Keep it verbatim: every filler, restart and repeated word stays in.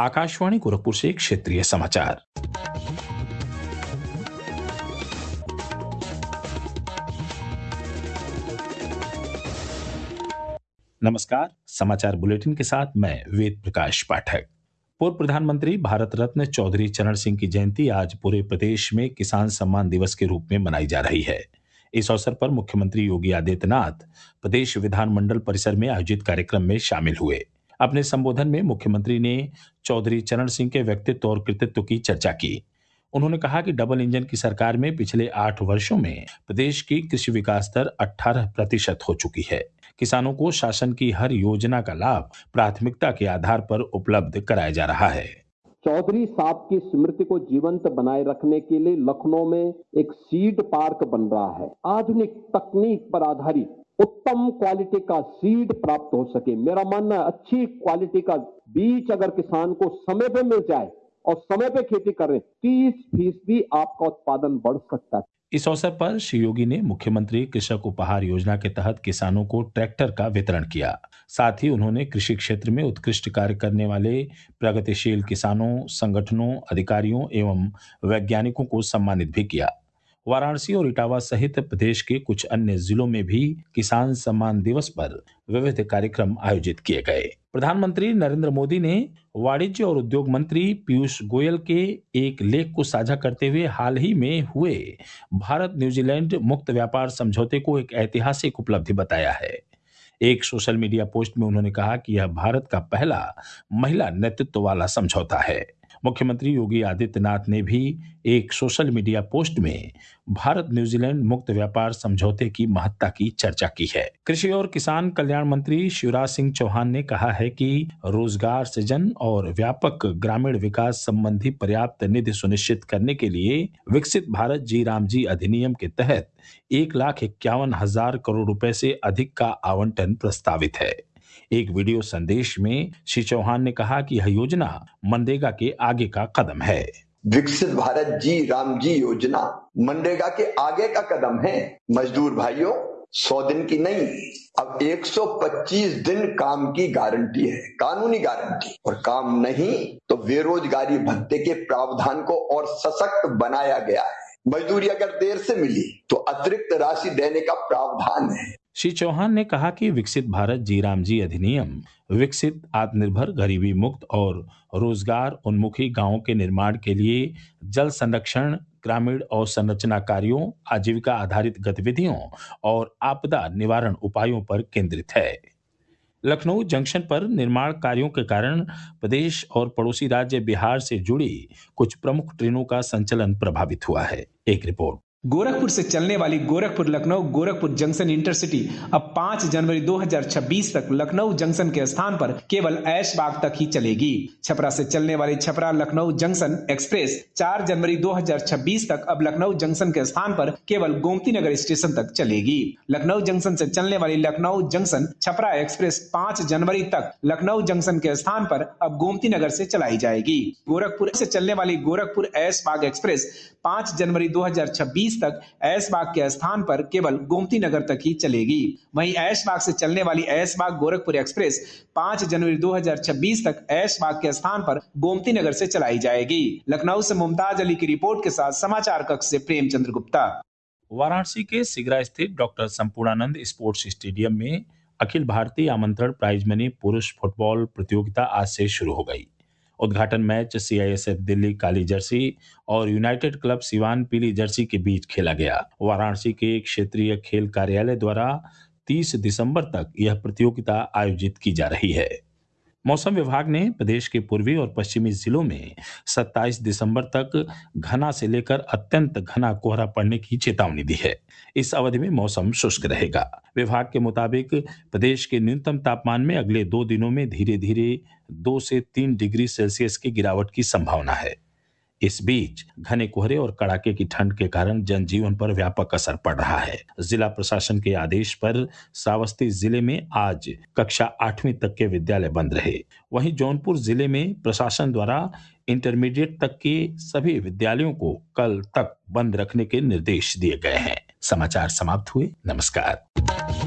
आकाशवाणी गोरखपुर से क्षेत्रीय समाचार। नमस्कार, समाचार बुलेटिन के साथ मैं वेद प्रकाश पाठक। पूर्व प्रधानमंत्री भारत रत्न चौधरी चरण सिंह की जयंती आज पूरे प्रदेश में किसान सम्मान दिवस के रूप में मनाई जा रही है। इस अवसर पर मुख्यमंत्री योगी आदित्यनाथ प्रदेश विधानमंडल परिसर में आयोजित कार्यक्रम में शामिल हुए। अपने संबोधन में मुख्यमंत्री ने चौधरी चरण सिंह के व्यक्तित्व और कृतित्व की चर्चा की। उन्होंने कहा कि डबल इंजन की सरकार में पिछले आठ वर्षों में प्रदेश की कृषि विकास दर अठारह प्रतिशत हो चुकी है। किसानों को शासन की हर योजना का लाभ प्राथमिकता के आधार पर उपलब्ध कराया जा रहा है। चौधरी साहब की स्मृति को जीवंत बनाए रखने के लिए लखनऊ में एक सीड पार्क बन रहा है। आधुनिक तकनीक पर आधारित उत्तम क्वालिटी का सीड प्राप्त हो सके। मेरा मानना है अच्छी क्वालिटी का बीज अगर किसान को समय पे मिल जाए और समय पे खेती करें, तीस फीसदी आपका उत्पादन बढ़ सकता है। इस अवसर पर श्री योगी ने मुख्यमंत्री कृषक उपहार योजना के तहत किसानों को ट्रैक्टर का वितरण किया। साथ ही उन्होंने कृषि क्षेत्र में उत्कृष्ट कार्य करने वाले प्रगतिशील किसानों, संगठनों, अधिकारियों एवं वैज्ञानिकों को सम्मानित भी किया। वाराणसी और इटावा सहित प्रदेश के कुछ अन्य जिलों में भी किसान सम्मान दिवस पर विविध कार्यक्रम आयोजित किए गए। प्रधानमंत्री नरेंद्र मोदी ने वाणिज्य और उद्योग मंत्री पीयूष गोयल के एक लेख को साझा करते हुए हाल ही में हुए भारत न्यूजीलैंड मुक्त व्यापार समझौते को एक ऐतिहासिक उपलब्धि बताया है। एक सोशल मीडिया पोस्ट में उन्होंने कहा कि यह भारत का पहला महिला नेतृत्व वाला समझौता है। मुख्यमंत्री योगी आदित्यनाथ ने भी एक सोशल मीडिया पोस्ट में भारत न्यूजीलैंड मुक्त व्यापार समझौते की महत्ता की चर्चा की है। कृषि और किसान कल्याण मंत्री शिवराज सिंह चौहान ने कहा है कि रोजगार सृजन और व्यापक ग्रामीण विकास संबंधी पर्याप्त निधि सुनिश्चित करने के लिए विकसित भारत जी राम जी अधिनियम के तहत एक लाख इक्यावन हजार करोड़ रुपए से अधिक का आवंटन प्रस्तावित है। एक वीडियो संदेश में श्री चौहान ने कहा कि यह योजना मनरेगा के आगे का कदम है। विकसित भारत जी राम जी योजना मनरेगा के आगे का कदम है। मजदूर भाइयों, सौ दिन की नहीं, अब एक सौ पच्चीस दिन काम की गारंटी है, कानूनी गारंटी। और काम नहीं तो बेरोजगारी भत्ते के प्रावधान को और सशक्त बनाया गया है। मजदूरी अगर देर से मिली तो अतिरिक्त राशि देने का प्रावधान है। श्री चौहान ने कहा कि विकसित भारत जी राम जी अधिनियम विकसित, आत्मनिर्भर, गरीबी मुक्त और रोजगार उन्मुखी गांवों के निर्माण के लिए जल संरक्षण, ग्रामीण और संरचना कार्यों, आजीविका आधारित गतिविधियों और आपदा निवारण उपायों पर केंद्रित है। लखनऊ जंक्शन पर निर्माण कार्यों के कारण प्रदेश और पड़ोसी राज्य बिहार से जुड़ी कुछ प्रमुख ट्रेनों का संचालन प्रभावित हुआ है। एक रिपोर्ट। गोरखपुर से चलने वाली गोरखपुर लखनऊ गोरखपुर जंक्शन इंटरसिटी अब पाँच जनवरी दो हज़ार छब्बीस तक लखनऊ जंक्शन के स्थान पर केवल ऐशबाग तक ही चलेगी। छपरा से चलने वाली छपरा लखनऊ जंक्शन एक्सप्रेस चार जनवरी दो हज़ार छब्बीस तक अब लखनऊ जंक्शन के स्थान पर केवल गोमती नगर स्टेशन तक चलेगी। लखनऊ जंक्शन से चलने वाली लखनऊ जंक्शन छपरा एक्सप्रेस पाँच जनवरी तक लखनऊ जंक्शन के स्थान पर अब गोमती नगर से चलाई जाएगी। गोरखपुर से चलने वाली गोरखपुर ऐशबाग एक्सप्रेस पाँच जनवरी दो हज़ार छब्बीस तक ऐशबाग के स्थान पर केवल गोमती नगर तक ही चलेगी। वहीं ऐशबाग से चलने वाली ऐशबाग गोरखपुर एक्सप्रेस पाँच जनवरी दो हज़ार छब्बीस तक ऐशबाग के स्थान पर गोमती नगर से चलाई जाएगी। लखनऊ से मुमताज अली की रिपोर्ट के साथ समाचार कक्ष से प्रेमचंद्र गुप्ता। वाराणसी के सिगरा स्थित डॉक्टर संपूर्णानंद स्पोर्ट्स स्टेडियम में अखिल भारतीय आमंत्रण प्राइज मनी पुरुष फुटबॉल प्रतियोगिता आज से शुरू हो गई। उद्घाटन मैच सीआईएसएफ दिल्ली काली जर्सी और यूनाइटेड क्लब सिवान पीली जर्सी के बीच खेला गया। वाराणसी के क्षेत्रीय खेल कार्यालय द्वारा तीस दिसंबर तक यह प्रतियोगिता आयोजित की जा रही है। मौसम विभाग ने प्रदेश के पूर्वी और पश्चिमी जिलों में सत्ताईस दिसंबर तक घना से लेकर अत्यंत घना कोहरा पड़ने की चेतावनी दी है। इस अवधि में मौसम शुष्क रहेगा। विभाग के मुताबिक प्रदेश के न्यूनतम तापमान में अगले दो दिनों में धीरे धीरे दो से तीन डिग्री सेल्सियस की गिरावट की संभावना है। इस बीच घने कोहरे और कड़ाके की ठंड के कारण जनजीवन पर व्यापक असर पड़ रहा है। जिला प्रशासन के आदेश पर श्रावस्ती जिले में आज कक्षा आठवीं तक के विद्यालय बंद रहे। वहीं जौनपुर जिले में प्रशासन द्वारा इंटरमीडिएट तक के सभी विद्यालयों को कल तक बंद रखने के निर्देश दिए गए हैं। समाचार समाप्त हुए। नमस्कार।